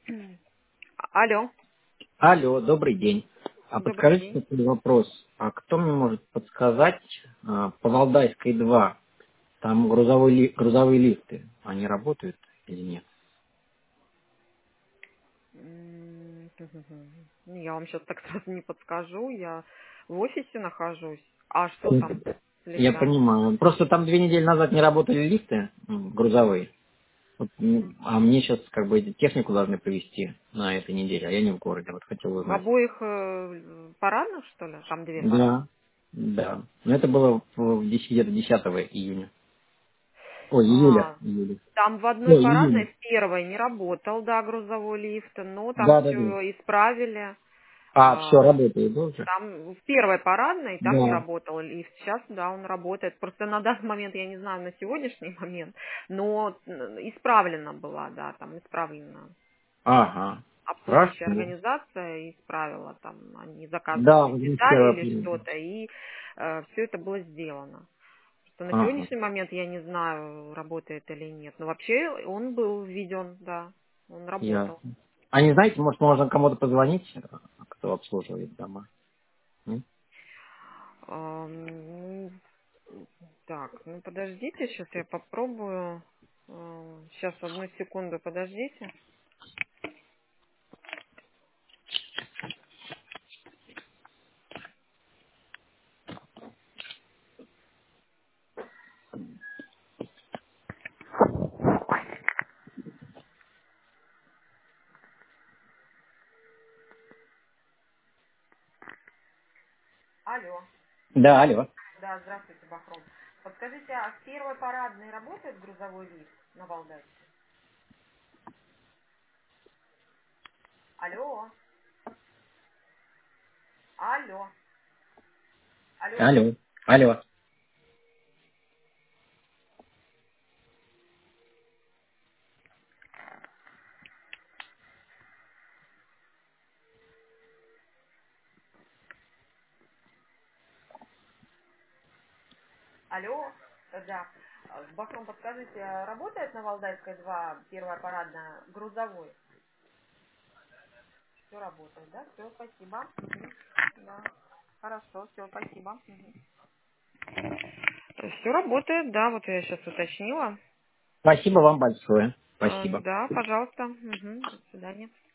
Алло, Алло, добрый день. А добрый подскажите день. такой вопрос. А кто мне может подсказать по Валдайской 2, там грузовые лифты, они работают или нет? Ну, я вам сейчас так сразу не подскажу, я в офисе нахожусь. А что там с Я лифтами? понимаю. Просто там 2 недели назад не работали лифты грузовые. Вот, а мне сейчас как бы технику должны привезти на этой неделе, а я не в городе. Вот хотел В узнать. обоих парадных, что ли? Там две парадных. Да, да. Но это было где-то 10 июня. Ой, июля. А, Июля. там в одной Ой, парадной, июня. в первой не работал, да, грузовой лифт, но там Да, да, да. все исправили. А, все, А, работает, да, уже? Там в первой парадной там не Да. работал лифт. Сейчас, да, он работает. Просто на данный момент, я не знаю, на сегодняшний момент, но исправлена была, да, там исправлена. Ага. Обслуживающая Хорошо. организация исправила, там они Да, заказывали в детали 21 или апреля. что-то, и все это было сделано. Что на Ага. сегодняшний момент я не знаю, работает или нет. Но вообще он был введен, да, он работал. Ясно. А не знаете, может, можно кому-то позвонить, кто обслуживает дома? М? Ну, так, ну подождите, сейчас я попробую. Сейчас, одну секунду, подождите. Алло. Да, алло. Да, здравствуйте, Бахром. Подскажите, а с первой парадной работает грузовой лифт на Валдайской? Алло, алло, алло, Алло. Алло. алло, да. Бахром, подскажите, а работает на Валдайской 2 первая парадная грузовой? Все работает, да? Все, спасибо. Мгм. Да, хорошо, все, спасибо. Все работает, да, вот я сейчас уточнила. Спасибо вам большое. Спасибо. Да, пожалуйста. Мгм. До свидания.